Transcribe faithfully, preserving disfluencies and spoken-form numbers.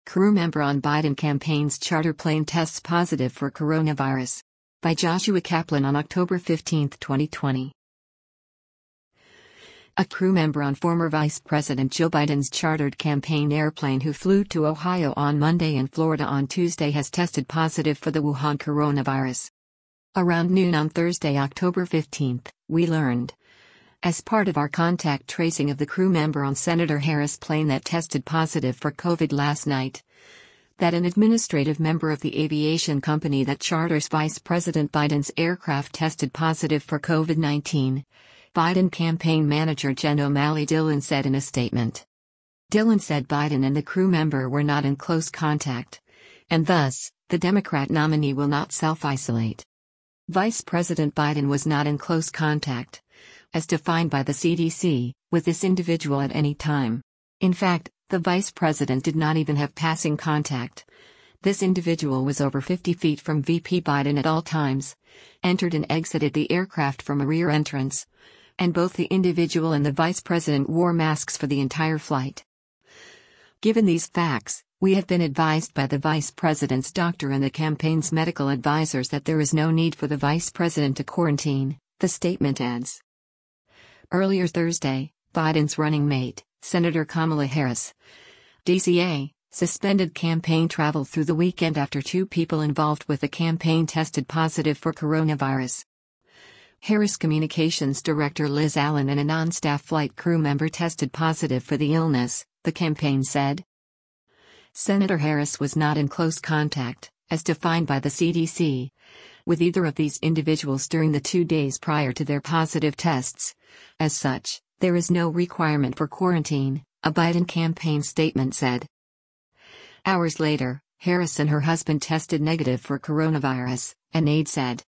Crew member on Biden campaign's charter plane tests positive for coronavirus. By Joshua Kaplan on October fifteenth, twenty twenty. A crew member on former Vice President Joe Biden's chartered campaign airplane who flew to Ohio on Monday and Florida on Tuesday has tested positive for the Wuhan coronavirus. Around noon on Thursday, October fifteenth, we learned, as part of our contact tracing of the crew member on Senator Harris' plane that tested positive for COVID last night, that an administrative member of the aviation company that charters Vice President Biden's aircraft tested positive for COVID nineteen, Biden campaign manager Jen O'Malley Dillon said in a statement. Dillon said Biden and the crew member were not in close contact, and thus, the Democrat nominee will not self-isolate. Vice President Biden was not in close contact, as defined by the C D C, with this individual at any time. In fact, the vice president did not even have passing contact. This individual was over fifty feet from V P Biden at all times, entered and exited the aircraft from a rear entrance, and both the individual and the vice president wore masks for the entire flight. Given these facts, we have been advised by the vice president's doctor and the campaign's medical advisors that there is no need for the vice president to quarantine, the statement adds. Earlier Thursday, Biden's running mate, Senator Kamala Harris, D C A, suspended campaign travel through the weekend after two people involved with the campaign tested positive for coronavirus. Harris Communications Director Liz Allen and a non-staff flight crew member tested positive for the illness, the campaign said. Senator Harris was not in close contact, as defined by the C D C, with either of these individuals during the two days prior to their positive tests. As such, there is no requirement for quarantine, a Biden campaign statement said. Hours later, Harris and her husband tested negative for coronavirus, an aide said.